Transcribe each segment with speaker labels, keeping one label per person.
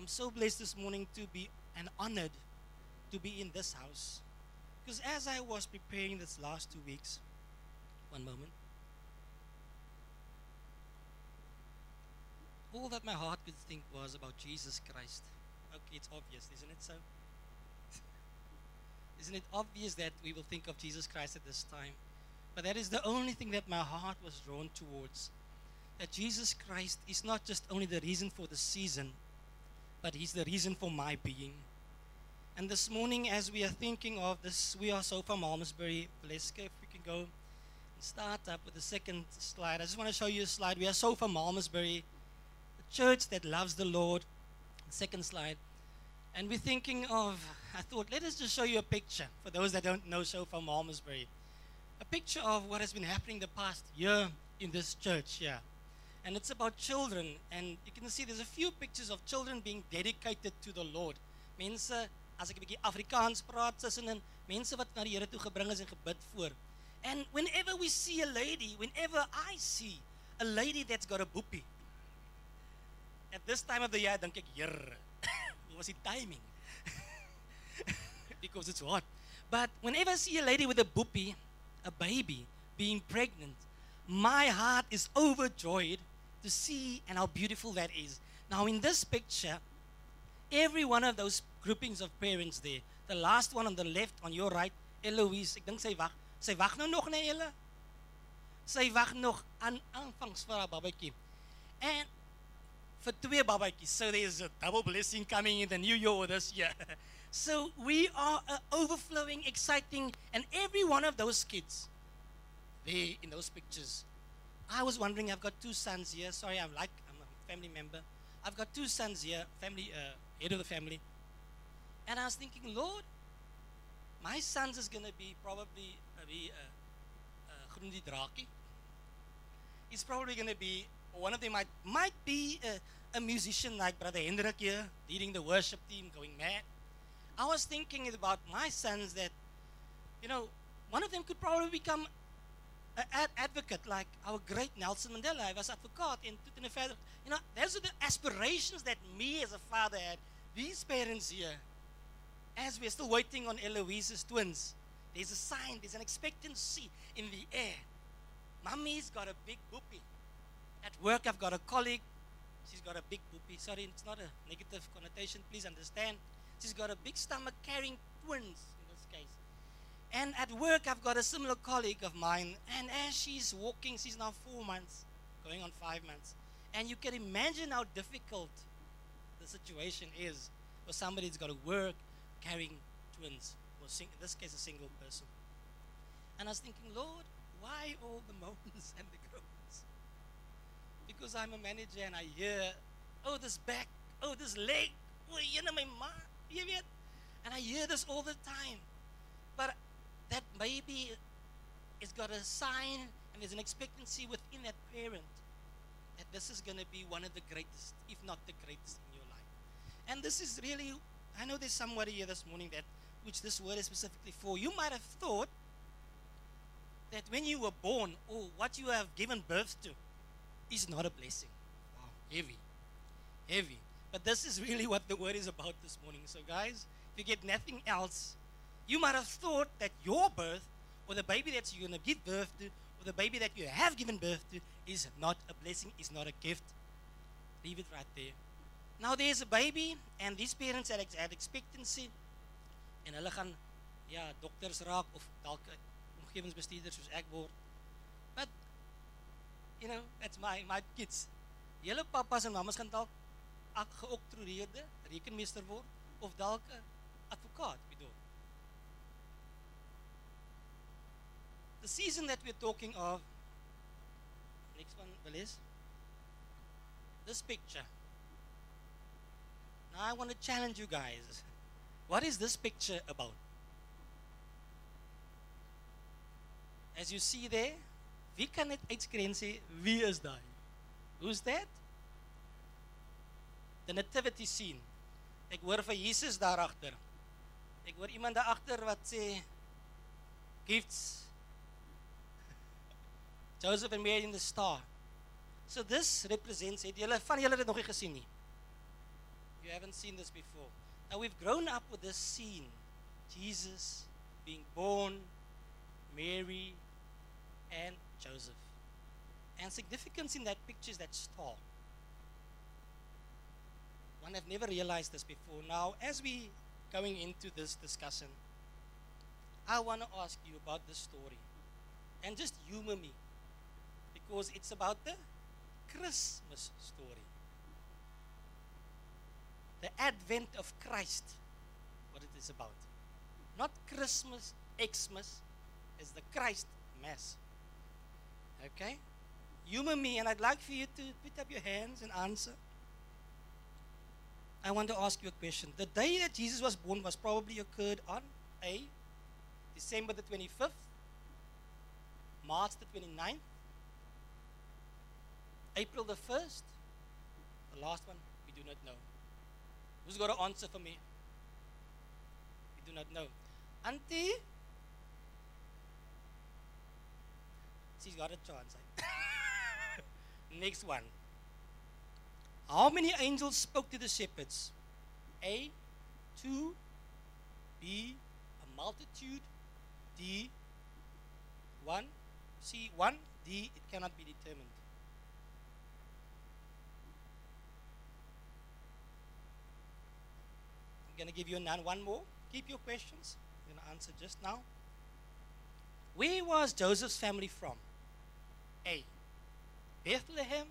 Speaker 1: I'm so blessed this morning to be and honored to be in this house. Because as I was preparing this last 2 weeks, one moment, all that my heart could think was about Jesus Christ. Okay, it's obvious, isn't it so? Isn't it obvious that we will think of Jesus Christ at this time? But that is the only thing that my heart was drawn towards. That Jesus Christ is not just only the reason for the season, but He's the reason for my being. And this morning, as we are thinking of this, we are so from Malmesbury. Valeska, if we can go and start up with the second slide. I just want to show you a slide. We are so from Malmesbury, a church that loves the Lord. Second slide. And we're thinking of, I thought, let us just show you a picture for those that don't know so from Malmesbury. A picture of what has been happening the past year in this church here. And it's about children. And you can see there's a few pictures of children being dedicated to the Lord. Mense, as ek 'n bietjie Afrikaans praat, tussenin mense wat na die Here toe gebring is en gebid voor. And whenever we see a lady, whenever I see a lady that's got a boopie, at this time of the year, dink ek, Here, what was the timing? Because it's hot. But whenever I see a lady with a boopie, a baby, being pregnant, my heart is overjoyed to see and how beautiful that is. Now in this picture, every one of those groupings of parents there, the last one on the left, on your right, Eloise, ek dink sy wag nou nog na julle. Sy wag nog aan aanvangs vir haar babatjie. And for 2 babatjies, so there's a double blessing coming in the new year or this year. So we are overflowing, exciting, and every one of those kids there in those pictures. I was wondering, I've got 2 sons here. Sorry, I'm a family member. I've got 2 sons here, family head of the family. And I was thinking, Lord, my sons is going to be probably Groendie Draakie. He's probably going to be, one of them might be a musician like Brother Hendrik here, leading the worship team, going mad. I was thinking about my sons that, one of them could probably become an advocate like our great Nelson Mandela. Hy was advocaat en toe en verder. Those are the aspirations that me as a father had. These parents here, as we're still waiting on Eloise's twins, there's a sign, there's an expectancy in the air. Mommy's got a big boopie. At work, I've got a colleague. She's got a big boopie. Sorry, it's not a negative connotation. Please understand. She's got a big stomach carrying twins in this case. And at work, I've got a similar colleague of mine. And as she's walking, she's now 4 months, going on 5 months. And you can imagine how difficult the situation is for somebody that's got to work carrying twins, or in this case, a single person. And I was thinking, Lord, why all the moans and the groans? Because I'm a manager and I hear, oh, this back, oh, this leg, oh, my ma, you weet? And I hear this all the time. But that baby has got a sign and there's an expectancy within that parent that this is going to be one of the greatest, if not the greatest in your life. And this is really, I know there's somebody here this morning that, which this word is specifically for. You might have thought that when you were born, or what you have given birth to, is not a blessing. Wow, heavy, heavy. But this is really what the word is about this morning. So guys, if you get nothing else, you might have thought that your birth, or the baby that you're going to give birth to, or the baby that you have given birth to, is not a blessing, is not a gift. Leave it right there. Now there's a baby, and these parents had expectancy, en hulle gaan, dokters raak, of dalk omgewingsbestuurders soos ek word. But, that's my kids. Julle papas en mamas gaan dalk geoktroeëerde rekenmeester word, of dalk 'n advokaat, bedoel. The season that we're talking of, next one, Valis, this picture. Now I want to challenge you guys. What is this picture about? As you see there, wie kan net uitskree en sê, wie is daai? Who's that? The nativity scene. Ek hoor vir Jesus daar agter. Ek hoor iemand daar agter wat sê, gifts. Joseph and Mary in the star. So this represents, het julle van julle dit nog nie gesien nie? You haven't seen this before. Now we've grown up with this scene. Jesus being born, Mary, and Joseph. And significance in that picture is that star. One have never realized this before. Now, as we going into this discussion, I want to ask you about this story. And just humor me. Because it's about the Christmas story. The advent of Christ. What it is about. Not Christmas, Xmas. It's the Christ Mass. Okay? Humor me, and I'd like for you to put up your hands and answer. I want to ask you a question. The day that Jesus was born was probably occurred on A, December the 25th, March the 29th, April the 1st, the last one, we do not know. Who's got an answer for me? We do not know. Auntie? She's got a chance. Next one. How many angels spoke to the shepherds? A, 2, B, a multitude, D, 1, C, 1, D, it cannot be determined. I'm going to give you one more. Keep your questions. I'm going to answer just now. Where was Joseph's family from? A, Bethlehem,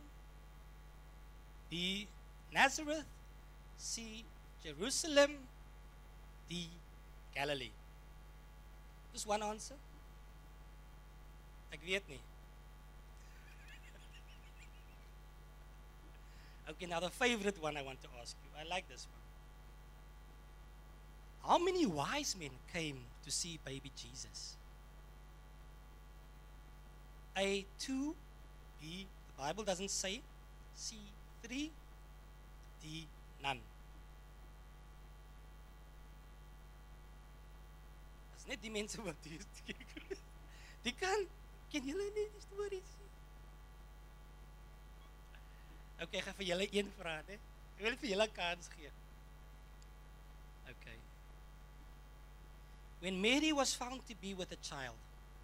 Speaker 1: B, Nazareth, C, Jerusalem, D, Galilee. Just one answer. Ek weet nie. Okay, now the favorite one I want to ask you. I like this one. How many wise men came to see baby Jesus? A, 2, B, the Bible doesn't say, C, 3, D, none. Dis net die mense wat hier kyk. Die kan julle nie die stories sien? Okay, ek gaan vir julle een vraag, hè. Ek wil vir julle 'n kans gee. Okay. When Mary was found to be with a child,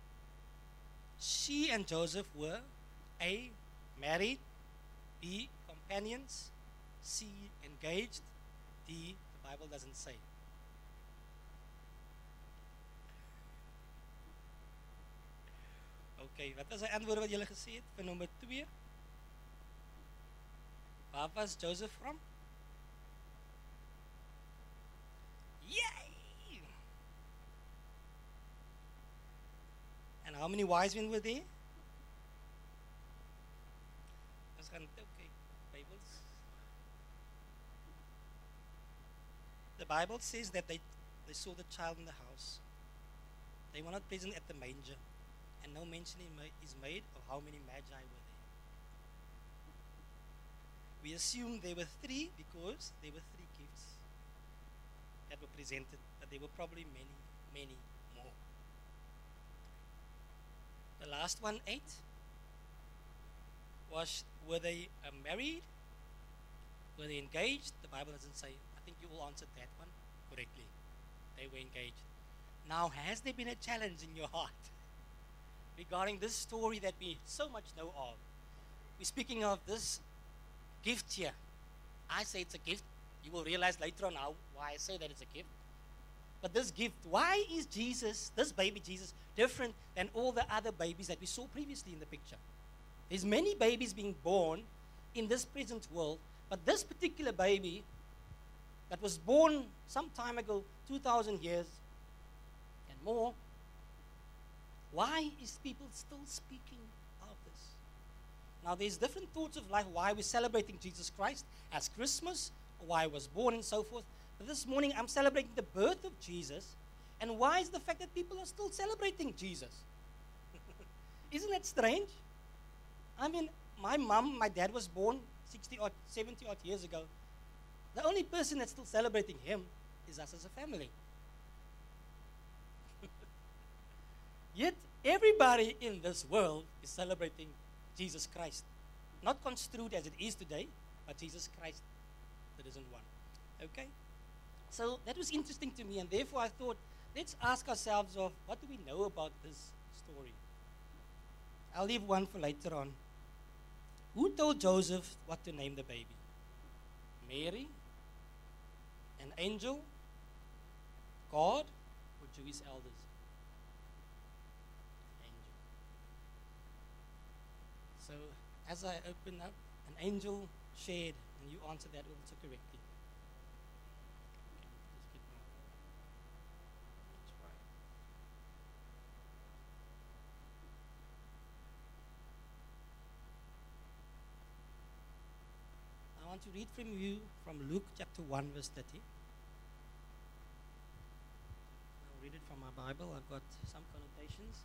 Speaker 1: she and Joseph were A, married, B, companions, C, engaged, D, the Bible doesn't say. Okay, wat is die antwoord wat julle gesê het vir nommer 2? Waar was Joseph from? Yay! And how many wise men were there? Okay, Bibles. The Bible says that they saw the child in the house. They were not present at the manger, and no mention is made of how many magi were there. We assume there were 3 because there were 3 gifts that were presented, but there were probably many, many more. The last one, 8. Were they married? Were they engaged? The Bible doesn't say. I think you all answered that one correctly. They were engaged. Now, has there been a challenge in your heart regarding this story that we so much know of? We're speaking of this gift here. I say it's a gift. You will realize later on why I say that it's a gift. But this gift, why is Jesus, this baby Jesus, different than all the other babies that we saw previously in the picture? There's many babies being born in this present world, but this particular baby that was born some time ago, 2,000 years and more, why is people still speaking of this? Now, there's different thoughts of life why we're celebrating Jesus Christ as Christmas, or why he was born and so forth. But this morning, I'm celebrating the birth of Jesus, and why is the fact that people are still celebrating Jesus? Isn't that strange? I mean, my dad was born 60 or 70 odd years ago. The only person that's still celebrating him is us as a family. Yet, everybody in this world is celebrating Jesus Christ. Not construed as it is today, but Jesus Christ, the risen one. Okay? So that was interesting to me, and therefore I thought, let's ask ourselves of what do we know about this story? I'll leave one for later on. Who told Joseph what to name the baby? Mary? An angel? God? Or Jewish elders? Angel. So as I open up, an angel shared, and you answered that also correctly. Just get my- that's right. I want to read from you from Luke chapter 1 verse 30. I'll read it from my Bible. I've got some connotations.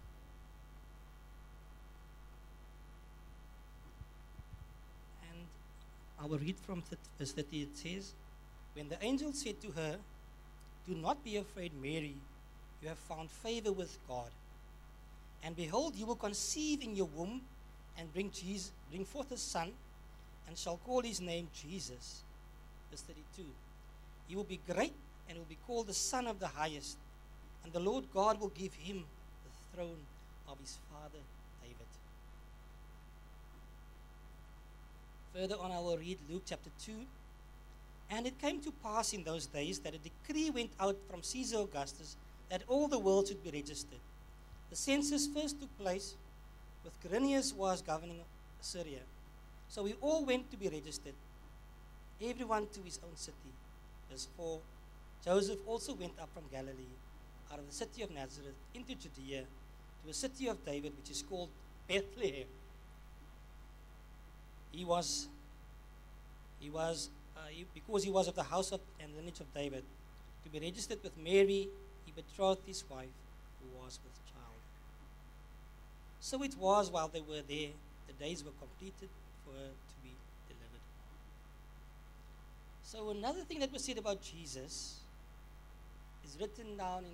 Speaker 1: And I will read from verse 30. It says, when the angel said to her, do not be afraid, Mary, you have found favor with God. And behold, you will conceive in your womb and bring forth a son, and shall call his name Jesus. Verse 32. He will be great and will be called the Son of the Highest. And the Lord God will give him the throne of his father David. Further on I will read Luke chapter 2. And it came to pass in those days that a decree went out from Caesar Augustus that all the world should be registered. The census first took place with Quirinius was governing Syria. So we all went to be registered, everyone to his own city. Verse 4, Joseph also went up from Galilee, out of the city of Nazareth, into Judea, to a city of David, which is called Bethlehem. Because he was of the house of and lineage of David, to be registered with Mary, he betrothed his wife, who was with child. So it was while they were there, the days were completed for her to be delivered. So another thing that was said about Jesus is written down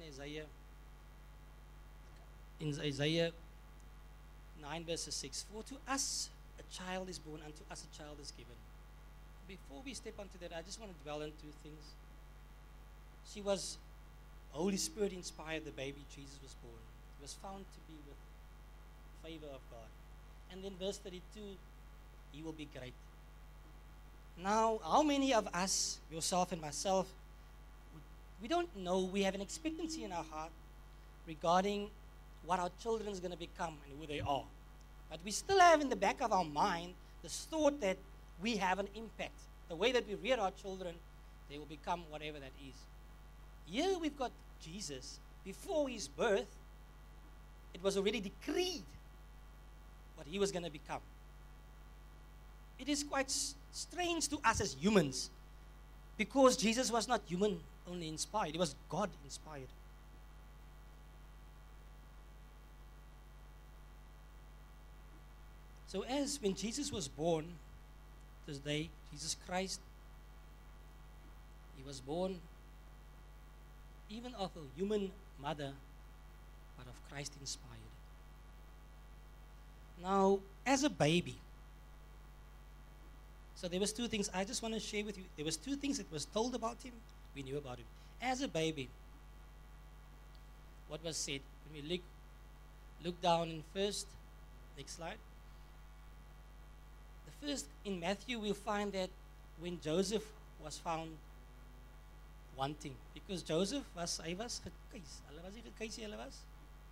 Speaker 1: in Isaiah 9 verses 6. For to us a child is born, unto us a child is given. Before we step onto that, I just want to dwell on two things. She was, Holy Spirit inspired the baby Jesus was born. He was found to be with favor of God. And then verse 32, he will be great. Now, how many of us, yourself and myself, we don't know, we have an expectancy in our heart regarding what our children is going to become and who they are. But we still have in the back of our mind this thought that we have an impact. The way that we rear our children, they will become whatever that is. Here we've got Jesus. Before his birth, it was already decreed what he was going to become. It is quite strange to us as humans, because Jesus was not human only inspired, he was God inspired. So as when Jesus was born, this day, Jesus Christ, he was born even of a human mother, but of Christ inspired. Now, as a baby, so there was two things I just want to share with you. There was two things that was told about him. We knew about him. As a baby, what was said? When we look down in first, next slide. The first, in Matthew, we'll find that when Joseph was found wanting, because Joseph was, hy was gekies. Hulle was nie gekies, hulle was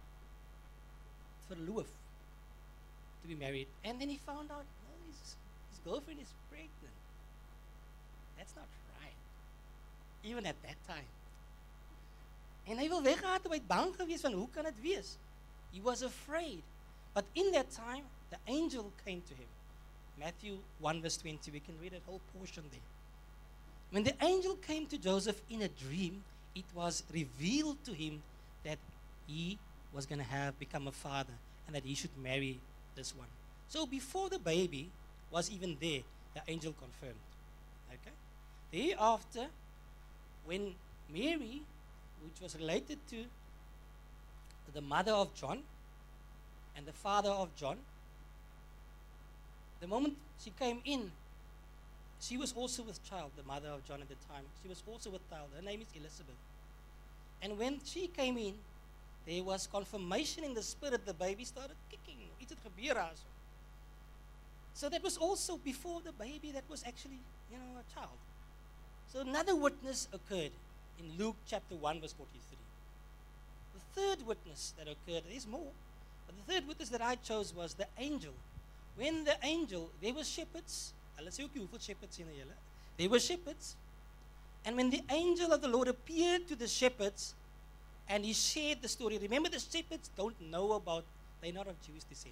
Speaker 1: verloof to be married. And then he found out, no, his girlfriend is pregnant. That's not right. Even at that time. En hy wil weggegaan, hy het bang gewees van hoe kan dit wees? He was afraid. But in that time, the angel came to him. Matthew 1 verse 20, we can read that whole portion there. When the angel came to Joseph in a dream, it was revealed to him that he was going to become a father and that he should marry this one. So before the baby was even there, the angel confirmed. Okay? Thereafter, when Mary, which was related to the mother of John and the father of John, the moment she came in, she was also with child, the mother of John at the time. She was also with child. Her name is Elizabeth. And when she came in, there was confirmation in the spirit. The baby started kicking. Iets het gebeur daar so. So that was also before the baby that was actually, a child. So another witness occurred in Luke chapter 1 verse 43. The third witness that occurred, there's more, but the third witness that I chose was the angel. When the angel, there were shepherds, hulle sê ook nie hoeveel shepherds sien julle. There were shepherds. And when the angel of the Lord appeared to the shepherds and he shared the story, remember the shepherds don't know about, they're not of Jewish descent.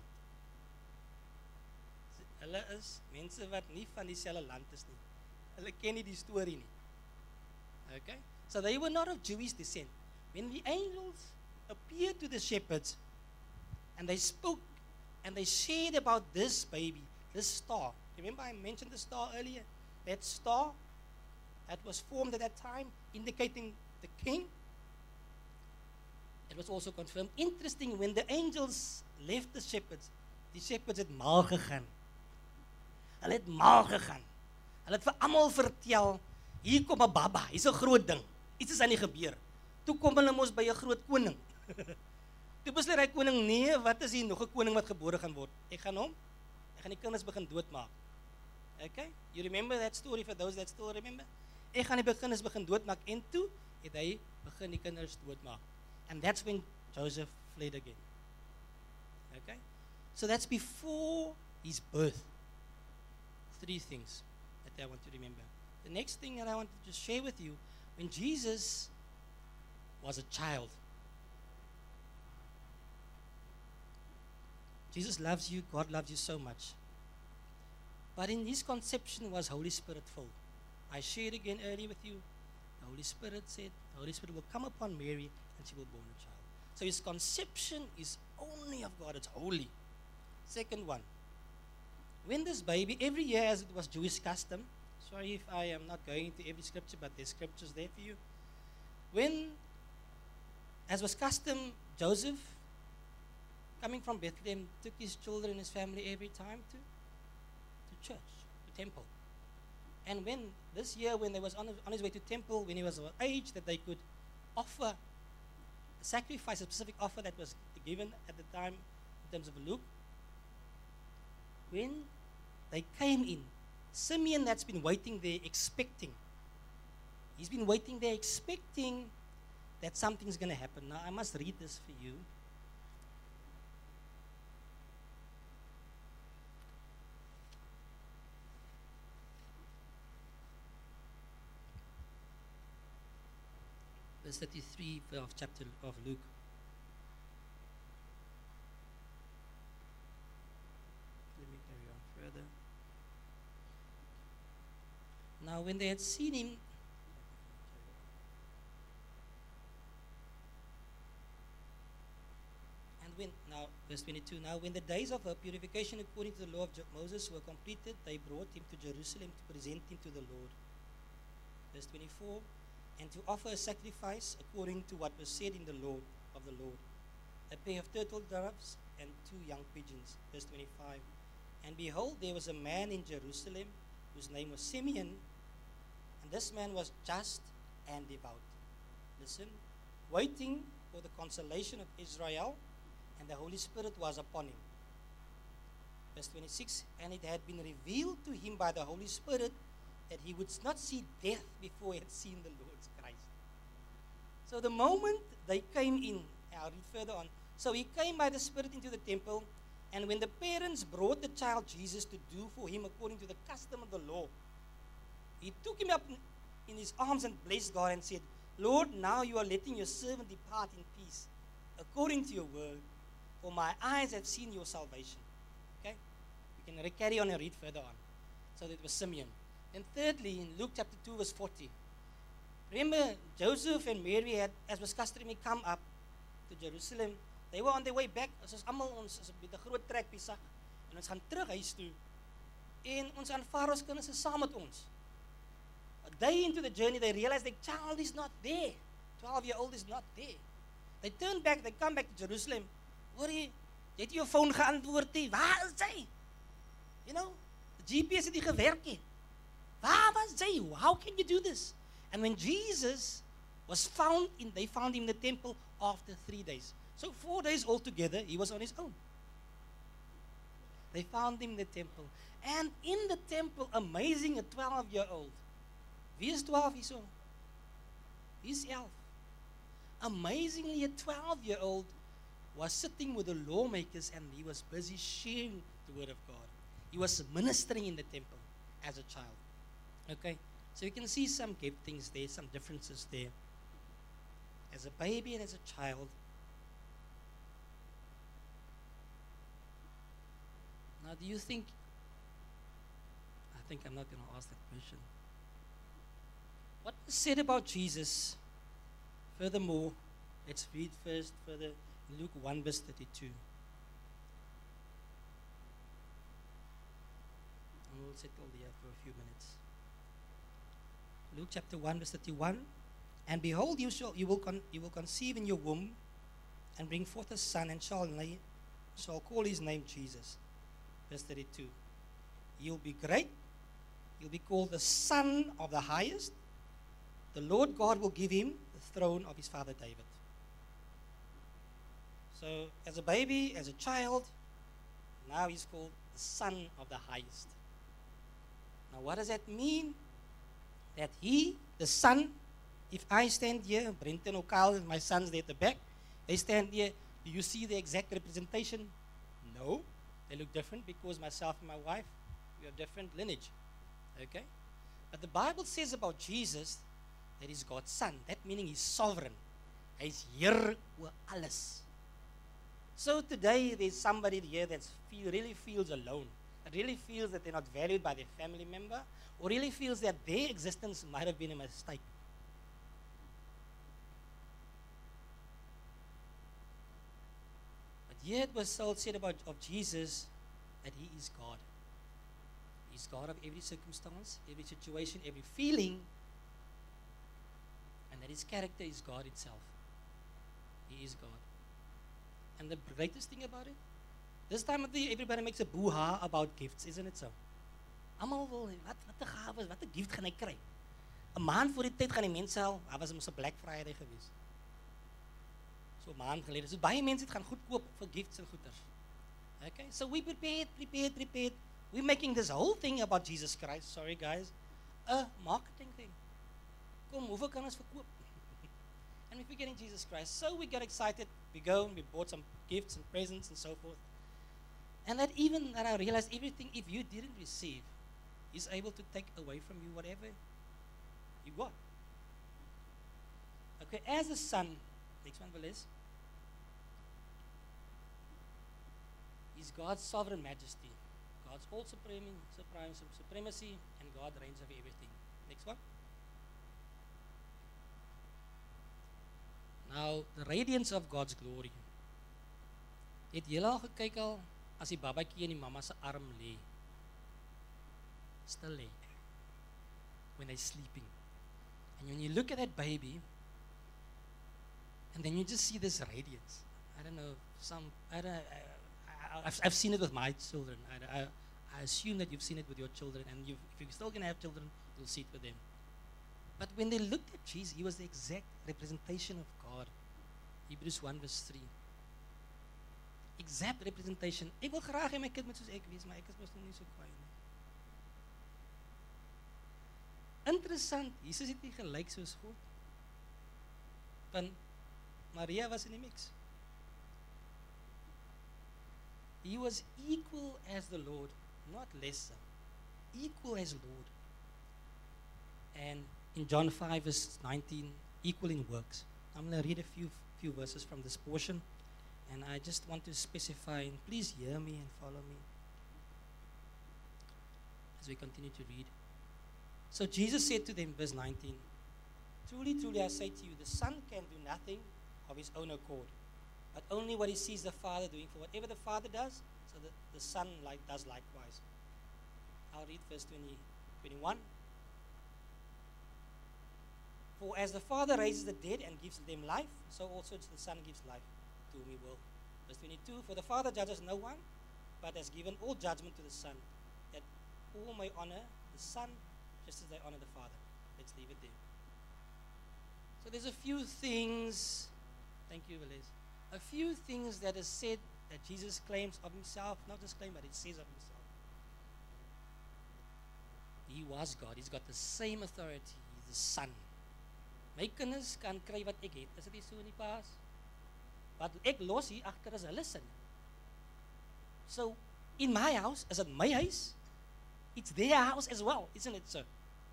Speaker 1: Hulle is mense wat nie van dieselfde land is nie. Hulle ken nie die storie nie. Okay? So they were not of Jewish descent. When the angels appeared to the shepherds and they spoke and they shared about this baby, this star. Remember I mentioned the star earlier? That star that was formed at that time, indicating the king. It was also confirmed. Interesting, when the angels left the shepherds het mal gegaan. Hulle het mal gegaan. Hulle het vir almal vertel, hier kom 'n baba, hier's 'n groot ding. Iets is aan die gebeur. Toe kom hulle mos by 'n groot koning. Toe besluit hy koning, nee, wat is hier nog 'n koning wat gebore gaan word? Ek gaan die kinders begin doodmaak. Okay? You remember that story for those that still remember? Ek gaan die kinders begin doodmaak en toe het hy begin die kinders doodmaak. And that's when Joseph fled again. Okay? So that's before his birth. Three things that I want to remember. The next thing that I want to share with you, when Jesus was a child. Jesus loves you, God loves you so much. But in his conception was Holy Spirit filled. I shared again earlier with you, the Holy Spirit said, the Holy Spirit will come upon Mary and she will born a child. So his conception is only of God, it's holy. Second one, when this baby, every year as it was Jewish custom, sorry if I am not going into every scripture, but there's scriptures there for you. When, as was custom, Joseph, coming from Bethlehem, took his children and his family every time to church, to temple. And when this year, when they was on his way to temple, when he was of age that they could offer a sacrifice, a specific offer that was given at the time in terms of Luke, when they came in, Simeon that's been waiting there expecting, he's been waiting there expecting that something's going to happen. Now I must read this for you. Verse 33 of chapter of Luke. Let me carry on further. Now when they had seen him, verse 22, now when the days of her purification according to the law of Moses were completed, they brought him to Jerusalem to present him to the Lord. Verse 24, and to offer a sacrifice according to what was said in the law of the Lord, a pair of turtle doves and 2 young pigeons. Verse 25, and behold, there was a man in Jerusalem whose name was Simeon, and this man was just and devout. Listen, waiting for the consolation of Israel, and the Holy Spirit was upon him. Verse 26, and it had been revealed to him by the Holy Spirit that he would not see death before he had seen the Lord's Christ. So the moment they came in, I'll read further on. So he came by the Spirit into the temple, and when the parents brought the child Jesus to do for him according to the custom of the law, he took him up in his arms and blessed God and said, Lord, now you are letting your servant depart in peace, according to your word, for my eyes have seen your salvation. Okay? We can carry on and read further on. So that was Simeon. And thirdly, in Luke chapter 2, verse 40, remember Joseph and Mary had, as was customary, come up to Jerusalem. They were on their way back. As almal ons is met 'n groot trek besig en ons gaan terug huis toe. En ons aanvaar ons kinders is saam met ons. A day into the journey, they realized their child is not there. 12-year-old is not there. They turn back, they come back to Jerusalem. Hoor jy het jou phone geantwoord nie. Waar is hy? You know, the GPS het nie gewerk nie. How can you do this? And when Jesus was found they found him in the temple after 3 days. So 4 days altogether, he was on his own. They found him in the temple. And in the temple, amazing, a 12-year-old. Wie is 12 hierso? He's 11. Amazingly, a 12-year-old was sitting with the lawmakers and he was busy sharing the word of God. He was ministering in the temple as a child. Okay? So you can see some giftings there, some differences there. As a baby and as a child. Now, do you think, I think I'm not going to ask that question. What was said about Jesus? Furthermore, let's read first further Luke 1 verse 32. And we'll settle there for a few minutes. Luke chapter 1 verse 31. And behold, you will conceive in your womb and bring forth a son and shall call his name Jesus. Verse 32. He'll be great. He'll be called the Son of the Highest. The Lord God will give him the throne of his father David. So, as a baby, as a child, now he's called the Son of the Highest. Now, what does that mean? That he, the Son, if I stand here, Brenton O'Kyle and my sons there at the back, they stand here, do you see the exact representation? No. They look different because myself and my wife, we have different lineage. Okay? But the Bible says about Jesus that he's God's son. That meaning he's sovereign. He's Heer oor alles. So today there's somebody here that really feels alone. That really feels that they're not valued by their family member. Or really feels that their existence might have been a mistake. But here it was said about Jesus that he is God. He's God of every circumstance, every situation, every feeling. And that his character is God itself. He is God. And the greatest thing about it, this time of the year, everybody makes a boo-ha about gifts, isn't it so? Almal wil, wat 'n gawe, wat 'n gift gaan hy kry? 'n Maand voor die tyd gaan die mense al, daar was mos 'n Black Friday gewees. So 'n maand gelede. So baie mense het gaan goed koop vir gifts en goeders. Okay, so we prepared. We're making this whole thing about Jesus Christ, sorry guys, a marketing thing. Kom, hoeveel kan ons verkoop? And we're forgetting Jesus Christ. So we got excited, we go and we bought some gifts and presents and so forth. And that I realized everything, if you didn't receive, he's able to take away from you whatever you got. Okay, as a son, next one, Valis, is God's sovereign majesty, God's all supremacy, and God reigns over everything. Next one. Now, the radiance of God's glory. Het julle al gekyk al as die babatjie in die mamma se arm lê? Stil lê. When they're sleeping. And when you look at that baby, and then you just see this radiance. I don't know, I've seen it with my children. I assume that you've seen it with your children, and if you're still going to have children, you'll see it with them. But when they looked at Jesus, he was the exact representation of God. Hebrews 1 verse 3. Exact representation. Ek wil graag hê my kind moet soos ek wees, maar ek is mos nog nie so kwaai nie. Interessant, Jesus het nie gelyk soos God. Want Maria was in die mix. He was equal as the Lord, not lesser. Equal as Lord. And in John 5 verse 19, equal in works. I'm going to read a few verses from this portion. And I just want to specify, and please hear me and follow me as we continue to read. So Jesus said to them, verse 19, Truly, truly, I say to you, the Son can do nothing of his own accord, but only what he sees the Father doing. For whatever the Father does, so the Son does likewise. I'll read verse 21. For as the Father raises the dead and gives them life, so also the Son gives life to whom he will. Verse 22, For the Father judges no one, but has given all judgment to the Son, that all may honor the Son just as they honor the Father. Let's leave it there. So there's a few things, thank you, Velez, a few things that is said that Jesus claims of himself, not just claim, but it says of himself. He was God. He's got the same authority. He's the Son. My kinders kan kry wat ek het. Is dit nie so in die paas? Wat ek los hier agter is hulle sin. So, in my house, is it my house? It's their house as well, isn't it so?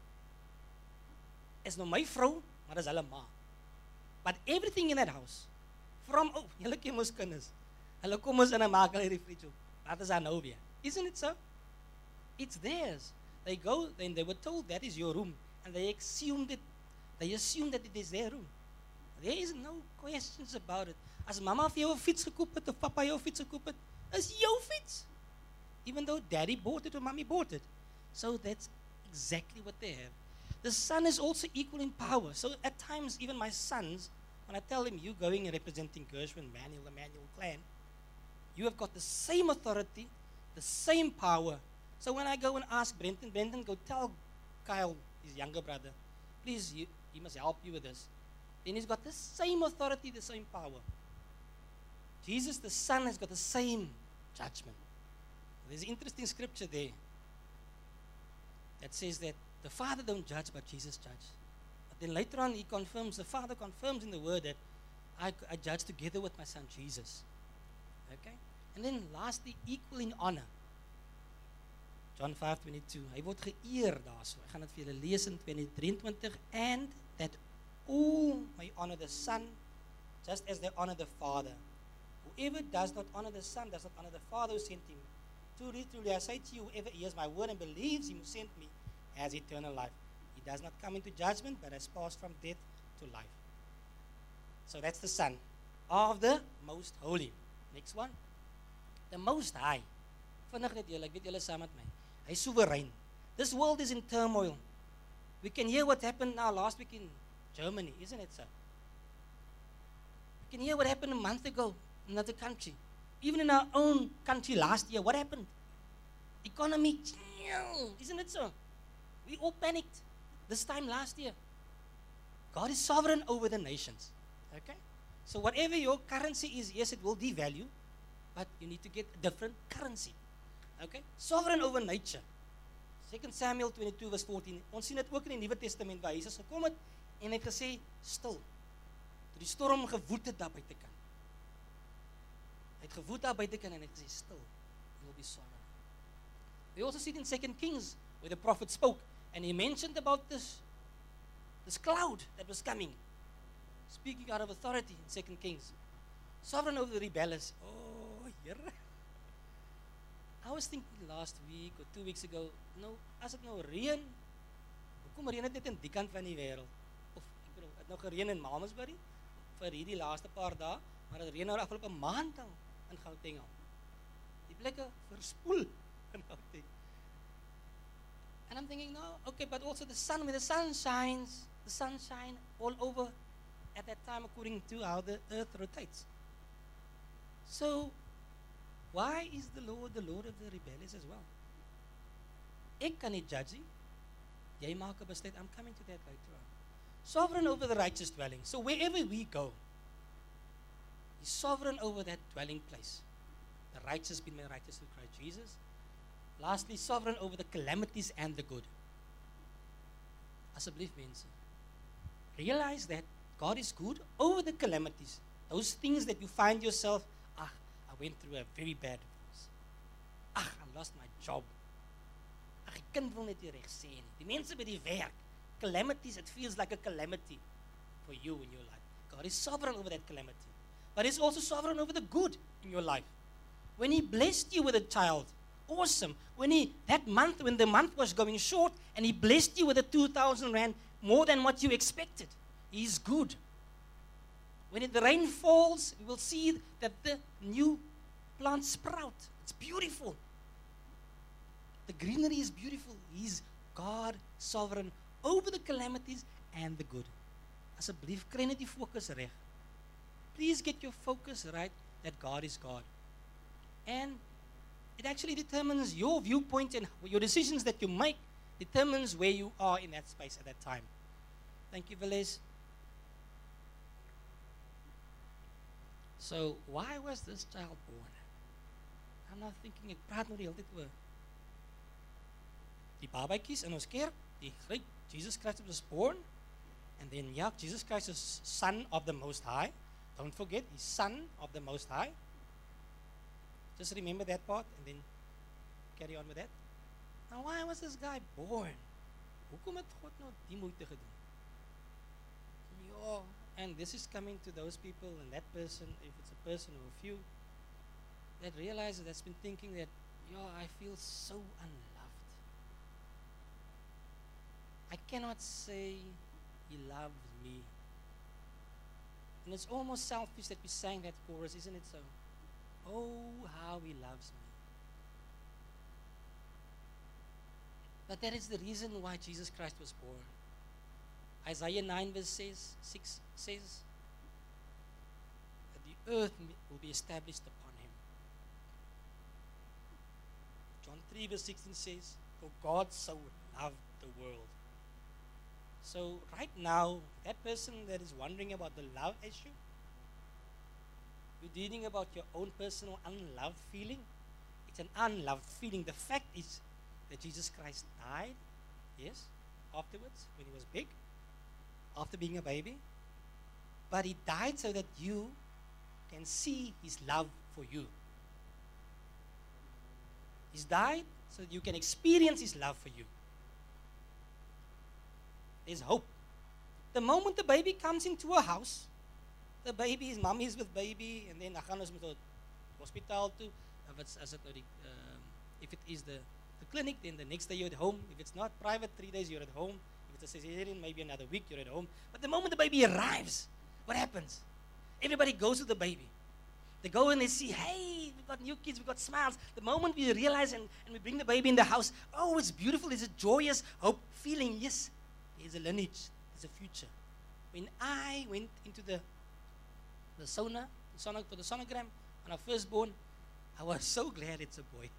Speaker 1: Is nou my vrou, maar is hulle ma. But everything in that house, from, julle ken mos kinders. Hulle kom ons in en maak hulle die fridge op. Wat is daar nou weer? Isn't it so? It's theirs. They go, then they were told that is your room. And they assumed that it is their room. There is no questions about it. As mama vir jou 'n fiets gekoop het of papa jou 'n fiets gekoop het, is jou fiets. Even though daddy bought it or mommy bought it. So that's exactly what they have. The son is also equal in power. So at times, even my sons, when I tell them, you going and representing Gershwin, Manuel, the Manuel clan, you have got the same authority, the same power. So when I go and ask Brenton, go tell Kyle, his younger brother, please, he must help you with this. Then he's got the same authority, the same power. Jesus, the Son, has got the same judgment. There's an interesting scripture there that says that the Father don't judge, but Jesus judges. But then later on, he confirms, the Father confirms in the Word that I judge together with my Son, Jesus. Okay? And then lastly, equal in honor. John 5:22. Hy word geëer daarso. Ek gaan dit vir julle lees in 23. And that all may honor the Son, just as they honor the Father. Whoever does not honor the Son does not honor the Father who sent him. Truly, truly, I say to you, whoever hears my word and believes him who sent me has eternal life. He does not come into judgment, but has passed from death to life. So that's the Son of the Most Holy. Next one. The Most High. Vinnig net julle, ek weet julle saam met my. Hy's soewerein. This world is in turmoil. We can hear what happened now last week in Germany, isn't it so? We can hear what happened a month ago in another country. Even in our own country last year, what happened? Economy, isn't it so? We all panicked this time last year. God is sovereign over the nations. Okay? So whatever your currency is, yes, it will devalue, but you need to get a different currency. Okay? Sovereign over nature. 2 Samuel 22 verse 14. Ons sien dit ook in die Nuwe Testament waar Jesus gekom het en hy het gesê stil. Toe die storm gewoed het daar buitekant. Hy het gewoed daar buitekant en hy het gesê stil. You will be sovereign. We also see it in 2 Kings where the prophet spoke and he mentioned about this cloud that was coming. Speaking out of authority in 2 Kings. Sovereign over the rebellious. Oh, Here. I was thinking last week or 2 weeks ago, nou, as dit nou reën, hoekom reën dit net in die kant van die wêreld? Of ek bedoel, het nou gereën in Malmesbury vir hierdie laaste paar dae, maar dit reën nou afgelope maand al in Gauteng al. Die plekke verspoel in Gauteng. And I'm thinking, no, okay, but also the sun, when the sun shines, the sunshine all over at that time according to how the earth rotates. So, why is the Lord of the rebellious as well? Ek kan nie judge nie. Jy maak 'n besluit. I'm coming to that later on. Sovereign over the righteous dwelling. So wherever we go, He's sovereign over that dwelling place. The righteous being made righteous through Christ Jesus. Lastly, sovereign over the calamities and the good. Asseblief mense, realize that God is good over the calamities. Those things that you find yourself, I went through a very bad divorce. I lost my job. Die kind wil net nie reg sê nie. Die mense by die werk, calamities, it feels like a calamity for you in your life. God is sovereign over that calamity. But He's also sovereign over the good in your life. When He blessed you with a child, awesome. When the month was going short and He blessed you with a 2,000 rand, more than what you expected. He is good. When the rain falls, we will see that the new plants sprout. It's beautiful. The greenery is beautiful. He's God, sovereign over the calamities and the good. Asseblief, kry net die fokus reg. Please get your focus right that God is God. And it actually determines your viewpoint and your decisions that you make determines where you are in that space at that time. Thank you, Velez. So, why was this child born? I'm not thinking, ek praat nou die hele tyd oor die babatjies in ons kerk, die great Jesus Christ was born, and then, yeah, Jesus Christ is Son of the Most High. Don't forget, he's Son of the Most High. Just remember that part, and then carry on with that. Now, why was this guy born? Hoekom het God nou die moeite gedoen? Ja, and this is coming to those people and that person, if it's a person or a few, that realizes, that's been thinking that, yeah, I feel so unloved. I cannot say he loves me. And it's almost selfish that we sang that chorus, isn't it so? Oh, how he loves me. But that is the reason why Jesus Christ was born. Isaiah 9 verse 6 says that the earth will be established upon him. John 3 verse 16 says, for God so loved the world. So right now, that person that is wondering about the love issue, you're reading about your own personal unloved feeling. It's an unloved feeling. The fact is that Jesus Christ died, yes, afterwards, when he was big, after being a baby. But he died so that you can see his love for you. He's died so that you can experience his love for you. There's hope. The moment the baby comes into a house, the baby, his mommy is with baby, and then gaan ons met die hospitaal toe. If it is the clinic, then the next day you're at home. If it's not private, 3 days you're at home. If it's a cesarean, maybe another week you're at home. But the moment the baby arrives, what happens? Everybody goes to the baby. They go and they see, hey, we've got new kids, we've got smiles. The moment we realize and we bring the baby in the house, oh, it's beautiful, it's a joyous hope feeling. Yes, there's a lineage, there's a future. When I went into the sonogram, on our firstborn, I was so glad it's a boy.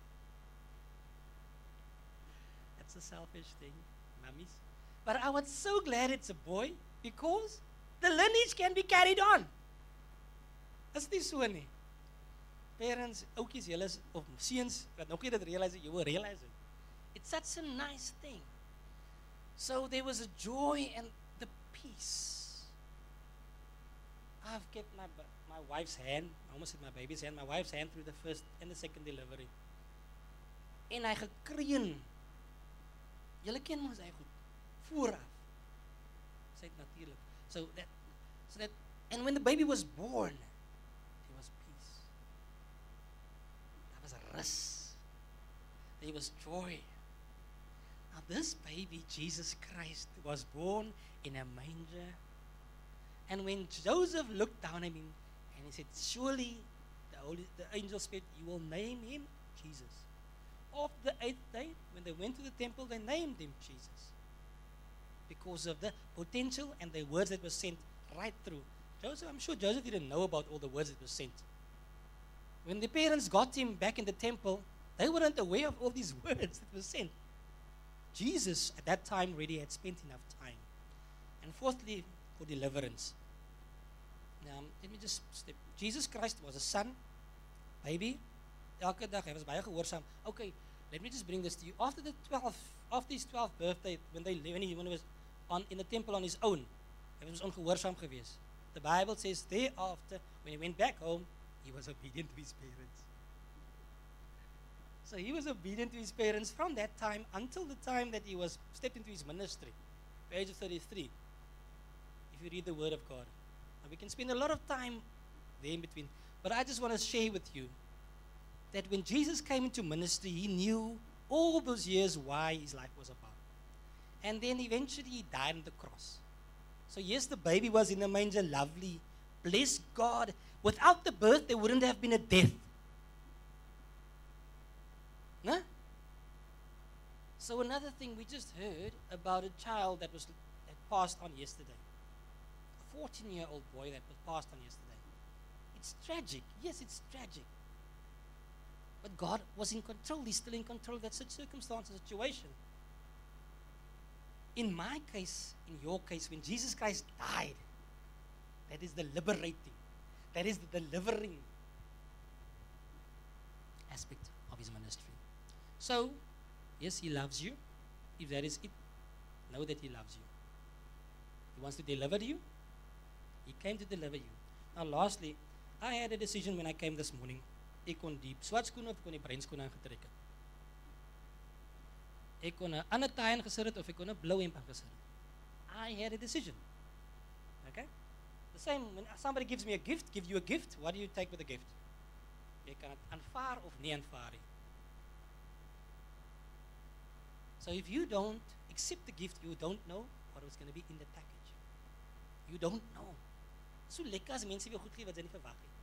Speaker 1: That's a selfish thing, mummies. But I was so glad it's a boy because the lineage can be carried on. Is nie so nie. Parents, oukies, julle of seuns wat nog nie dit realize, you will realize it. It's such a nice thing. So there was a joy and the peace. I've kept my wife's hand, I almost said my baby's hand, my wife's hand through the first and the second delivery. En hy gekreun. Julle ken mos hy goed. Vooraf. Sê dit natuurlik. So that, and when the baby was born, there was peace. There was a rest. There was joy. Now this baby, Jesus Christ, was born in a manger. And when Joseph looked down at him, and he said, surely the angel said, you will name him Jesus. Of the 8th day, when they went to the temple, they named him Jesus. Because of the potential and the words that were sent right through. Joseph, I'm sure Joseph didn't know about all the words that were sent. When the parents got him back in the temple, they weren't aware of all these words that were sent. Jesus, at that time, already had spent enough time. And fourthly, for deliverance. Now, let me just step. Jesus Christ was a son, baby. Elke dag, hy was baie gehoorsaam. Okay, let me just bring this to you. After his 12th birthday, when he was in the temple on his own, hy was ongehoorsaam geweest. The Bible says thereafter, when he went back home, he was obedient to his parents. So he was obedient to his parents from that time until the time that he was stepped into his ministry, the age of 33. If you read the Word of God. And we can spend a lot of time there in between. But I just want to share with you that when Jesus came into ministry, he knew all those years why his life was about. And then eventually he died on the cross. So yes, the baby was in the manger, lovely. Bless God. Without the birth, there wouldn't have been a death. No? So another thing, we just heard about a child that passed on yesterday. A 14-year-old boy that was passed on yesterday. It's tragic. Yes, it's tragic. But God was in control. He's still in control of that circumstance and situation. In my case, in your case, when Jesus Christ died, that is the liberating, that is the delivering aspect of his ministry. So, yes, he loves you. If that is it, know that he loves you. He wants to deliver you. He came to deliver you. Now, lastly, I had a decision when I came this morning. Ek kon die swart skoene of ek kon die bruin skoene aangetrek het. Ek kon 'n ander tie aangesit het of ek kon 'n blou hemp aangesit het. I had a decision. Okay? The same when somebody gives me a gift, give you a gift, what do you take with the gift? Jy kan dit aanvaar of nie aanvaar nie. So if you don't accept the gift, you don't know what was going to be in the package. You don't know. So lekker as mense weer goed gee wat jy nie verwag het.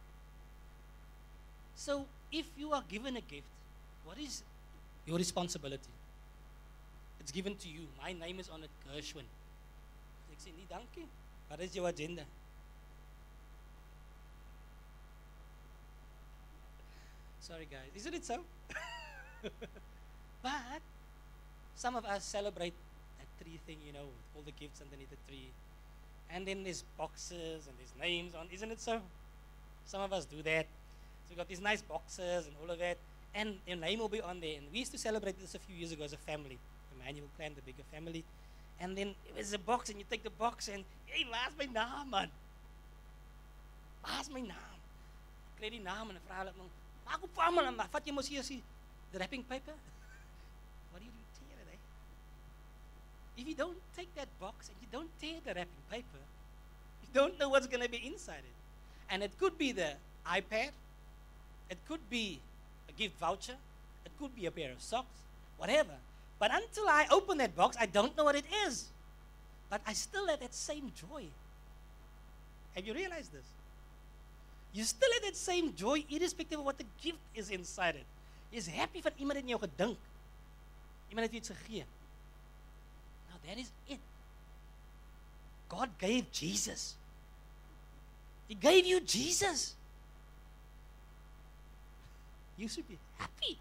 Speaker 1: So if you are given a gift, what is your responsibility? It's given to you. My name is on it, Gershwin. Ek sê nie dankie. Wat is jou agenda? Sorry guys, isn't it so? But some of us celebrate that tree thing, you know, with all the gifts underneath the tree. And then there's boxes and there's names on, isn't it so? Some of us do that. So we've got these nice boxes and all of that. And your name will be on there. And we used to celebrate this a few years ago as a family. The Manuel clan, the bigger family. And then it was a box and you take the box and, hey, waar's my naam, man? Waar's my naam? Ek kry die naam en ek vra hulle, maak op vir almal, maar vat jy mos hier the wrapping paper? What do you do? Tear it, eh? If you don't take that box and you don't tear the wrapping paper, you don't know what's going to be inside it. And it could be the iPad, it could be a gift voucher, it could be a pair of socks, whatever. But until I open that box, I don't know what it is. But I still have that same joy. Have you realized this? You still have that same joy irrespective of what the gift is inside it. Jy's happy van iemand het in jou gedink. Iemand het iets gegee. Now that is it. God gave Jesus. He gave you Jesus. You should be happy.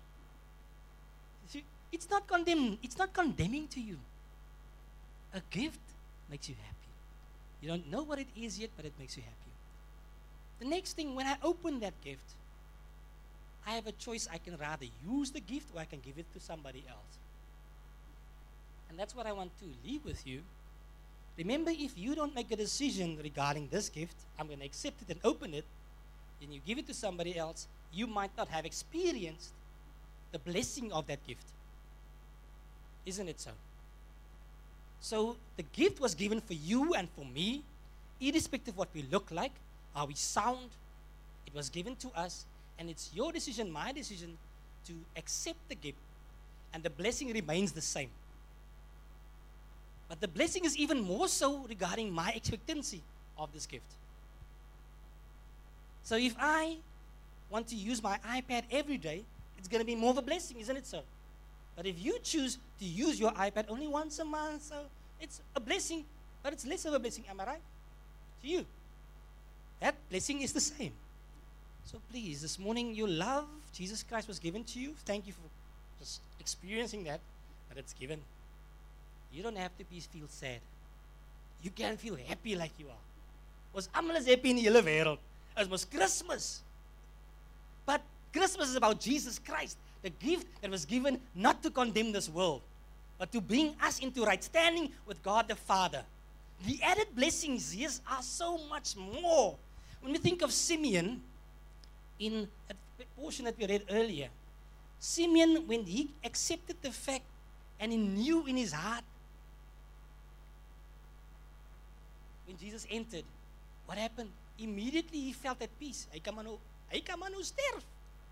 Speaker 1: It's not condemning to you. A gift makes you happy. You don't know what it is yet, but it makes you happy. The next thing, when I open that gift, I have a choice. I can rather use the gift or I can give it to somebody else. And that's what I want to leave with you. Remember, if you don't make a decision regarding this gift, I'm going to accept it and open it, and you give it to somebody else, you might not have experienced the blessing of that gift. Isn't it so? So the gift was given for you and for me, irrespective of what we look like, how we sound. It was given to us, and it's your decision, my decision, to accept the gift, and the blessing remains the same. But the blessing is even more so regarding my expectancy of this gift. So if I want to use my iPad every day, it's going to be more of a blessing, isn't it so? But if you choose to use your iPad only once a month, so it's a blessing, but it's less of a blessing, am I right? To you. That blessing is the same. So please, this morning, your love, Jesus Christ was given to you. Thank you for just experiencing that, but it's given. You don't have to feel sad. You can feel happy like you are. Was almal is happy in die hele wêreld. It was Christmas. But Christmas is about Jesus Christ, the gift that was given not to condemn this world, but to bring us into right standing with God the Father. The added blessings, yes, are so much more. When we think of Simeon, in a portion that we read earlier, Simeon, when he accepted the fact and he knew in his heart, when Jesus entered, what happened? Immediately he felt at peace. Hy kan maar nou sterf.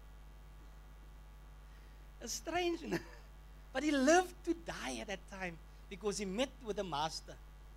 Speaker 1: It's strange, but he lived to die at that time because he met with the Master.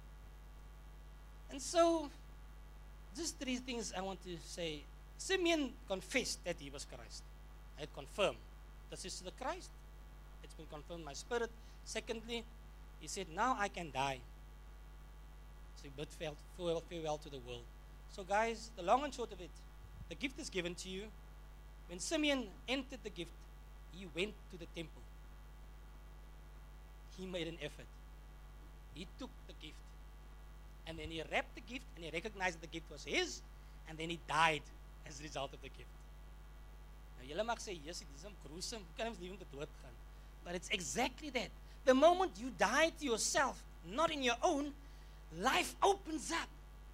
Speaker 1: And so, just three things I want to say. Simeon confessed that he was Christ. He had confirmed, this is the Christ. It's been confirmed in my spirit. Secondly, he said, now I can die. So he bid farewell to the world. So guys, the long and short of it, the gift is given to you. When Simeon entered the gift, he went to the temple. He made an effort. He took the gift. And then he wrapped the gift and he recognized that the gift was his. And then he died as a result of the gift. Nou, julle mag sê, yes, it is gruesome. Hoe kan ons lief om te dood gaan? But it's exactly that. The moment you die to yourself, not in your own, life opens up.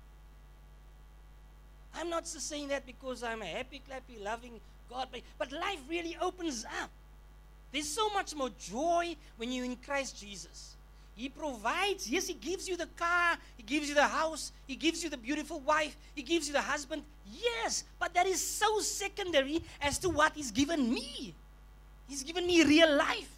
Speaker 1: I'm not just saying that because I'm a happy, clappy, loving God, but life really opens up. There's so much more joy when you're in Christ Jesus. He provides. Yes, He gives you the car. He gives you the house. He gives you the beautiful wife. He gives you the husband. Yes, but that is so secondary as to what He's given me. He's given me real life.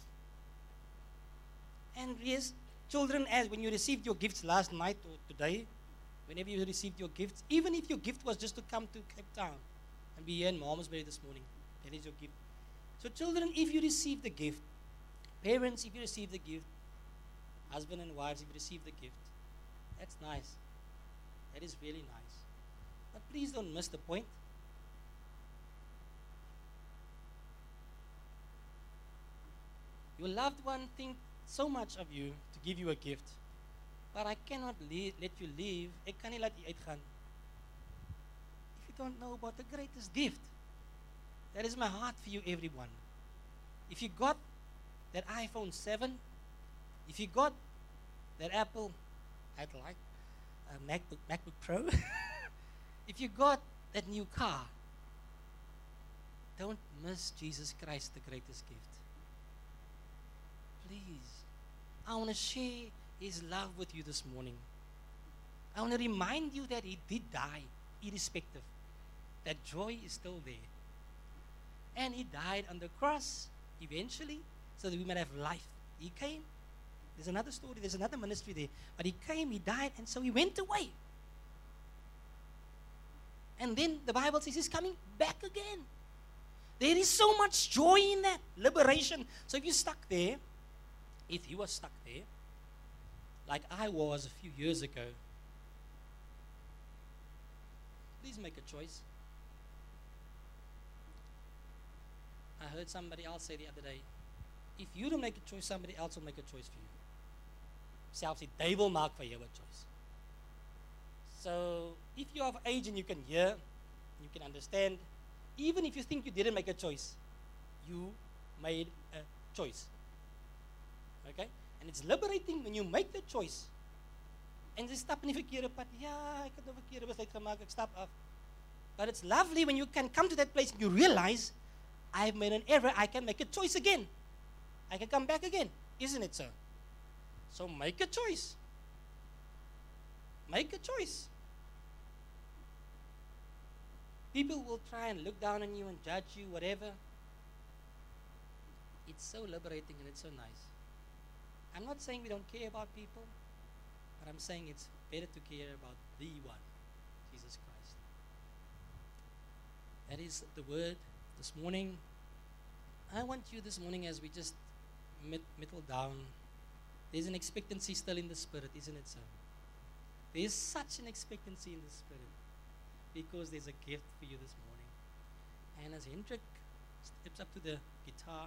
Speaker 1: And yes, children, as when you received your gifts last night or today, whenever you received your gifts, even if your gift was just to come to Cape Town and be here in Malmesbury this morning, that is your gift. So children, if you receive the gift, parents, if you receive the gift, husband and wives, if you receive the gift, that's nice. That is really nice. But please don't miss the point. Your loved one thinks so much of you to give you a gift. But I cannot let you leave. Ek kan nie laat jy uitgaan if you don't know about the greatest gift. That is my heart for you, everyone. If you got that iPhone 7, if you got that Apple, I'd like a MacBook Pro. If you got that new car, don't miss Jesus Christ, the greatest gift. Please, I want to share His love with you this morning. I want to remind you that He did die, irrespective. That joy is still there. And He died on the cross, eventually, so that we might have life. He came. There's another story, there's another ministry there. But He came, He died, and so He went away. And then the Bible says He's coming back again. There is so much joy in that, liberation. So if you're stuck there, if you were stuck there, like I was a few years ago, please make a choice. I heard somebody else say the other day, if you don't make a choice, somebody else will make a choice for you. Selfs die duiwel maak vir jou 'n choice. So, if you're of age and you can hear, you can understand, even if you think you didn't make a choice, you made a choice. Okay? And it's liberating when you make the choice. En jy stap in die verkeerde pad. Ja, ek het 'n verkeerde besluit gemaak, ek stap af. But it's lovely when you can come to that place and you realize, I've made an error, I can make a choice again. I can come back again. Isn't it so? So make a choice. Make a choice. People will try and look down on you and judge you, whatever. It's so liberating and it's so nice. I'm not saying we don't care about people, but I'm saying it's better to care about the one, Jesus Christ. That is the word this morning. I want you this morning, as we just middle down, there's an expectancy still in the Spirit, isn't it so? There's such an expectancy in the Spirit because there's a gift for you this morning. And as Hendrik steps up to the guitar,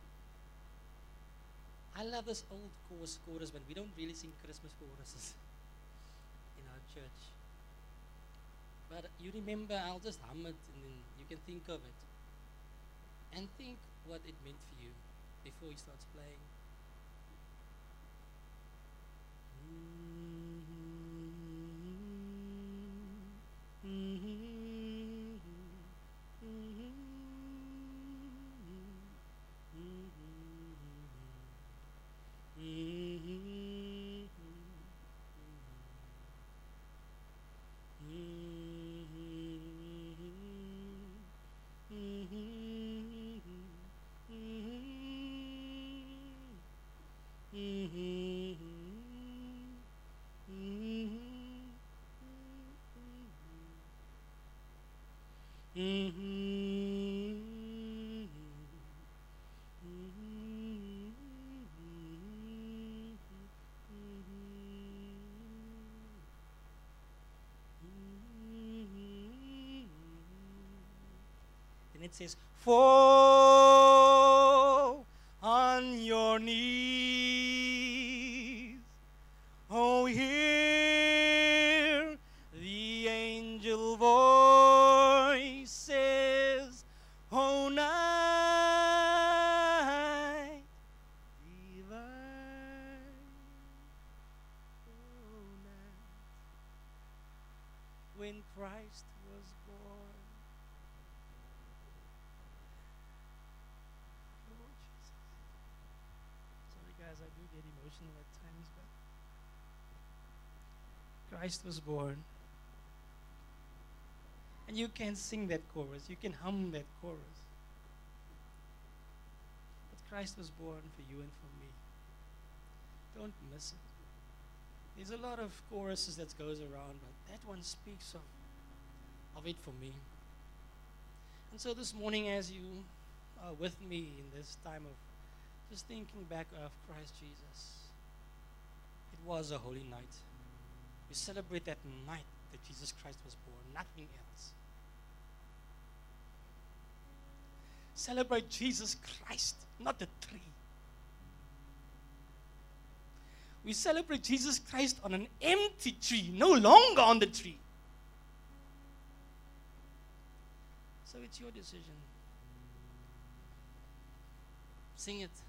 Speaker 1: I love this old chorus, but we don't really sing Christmas choruses in our church. But you remember, I'll just hum it and then you can think of it. And think what it meant for you before he starts playing. And it says, fall on your knees, when Christ was born. Lord Jesus. Sorry guys, I do get emotional at times, but Christ was born. And you can sing that chorus, you can hum that chorus. But Christ was born for you and for me. Don't miss it. There's a lot of choruses that goes around, but that one speaks of it for me. And so this morning, as you are with me in this time of just thinking back of Christ Jesus, it was a holy night. We celebrate that night that Jesus Christ was born, nothing else. Celebrate Jesus Christ, not the tree. We celebrate Jesus Christ on an empty tree, no longer on the tree. So it's your decision. Sing it.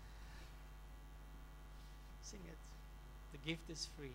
Speaker 1: Sing it. The gift is free.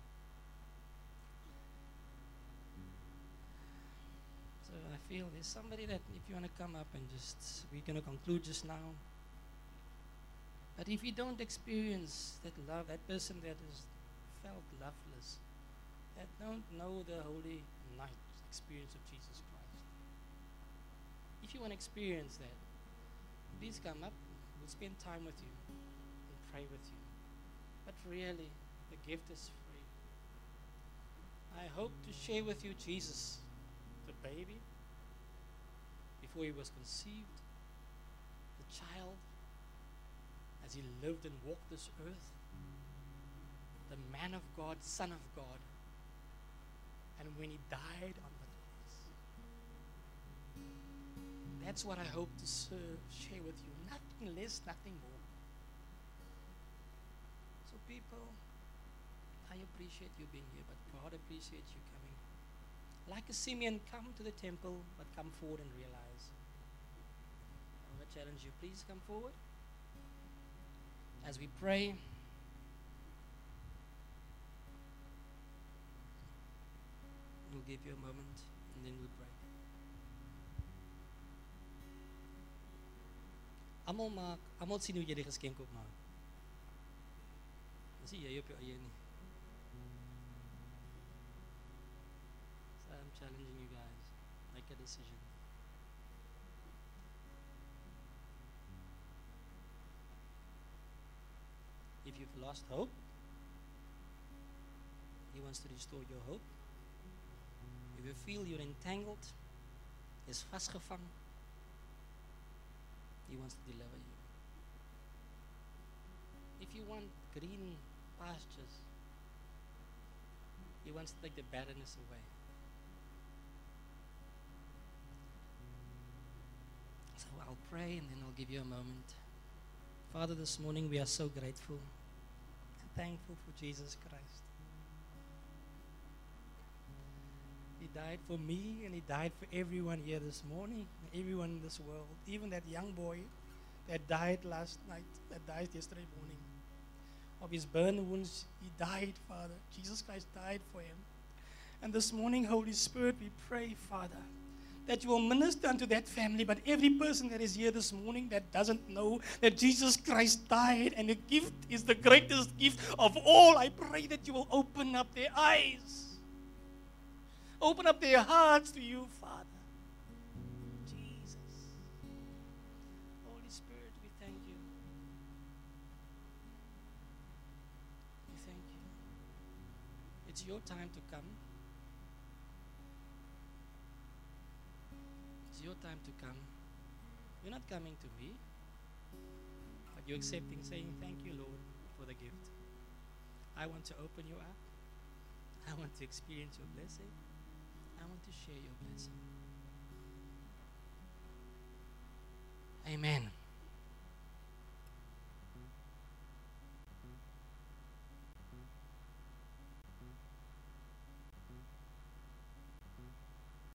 Speaker 1: So I feel there's somebody that if you want to come up and just, we're going to conclude just now. But if you don't experience that love, that person that has felt loveless, that don't know the holy night experience of Jesus Christ, if you want to experience that, please come up. We'll spend time with you and pray with you. But really, the gift is free. I hope to share with you Jesus, the baby, before he was conceived, the child, as he lived and walked this earth, the man of God, Son of God, and when he died on the cross. That's what I hope to share with you. Nothing less, nothing more. So people, I appreciate you being here, but God appreciates you coming. Like a Simeon, come to the temple, but come forward and realize. I want to challenge you, please come forward. As we pray, we'll give you a moment and then we'll pray. Almal sien hoe jy die geskenk opmaak. Dis nie jy op jou eie nie. So I'm challenging you guys, make a decision. If you've lost hope, he wants to restore your hope. If you feel you're entangled, is vasgevang, he wants to deliver you. If you want green pastures, he wants to take the barrenness away. So I'll pray and then I'll give you a moment. Father, this morning we are so grateful and thankful for Jesus Christ. He died for me and he died for everyone here this morning, everyone in this world, even that young boy that died last night, that died yesterday morning. Of his burn wounds, he died, Father. Jesus Christ died for him. And this morning, Holy Spirit, we pray, Father, that you will minister unto that family, but every person that is here this morning that doesn't know that Jesus Christ died and the gift is the greatest gift of all, I pray that you will open up their eyes. Open up their hearts to you, Father. Jesus. Holy Spirit, we thank you. We thank you. It's your time to come. It's your time to come. You're not coming to me, but you're accepting, saying, thank you, Lord, for the gift. I want to open you up. I want to experience your blessing. I want to share your blessing. Amen.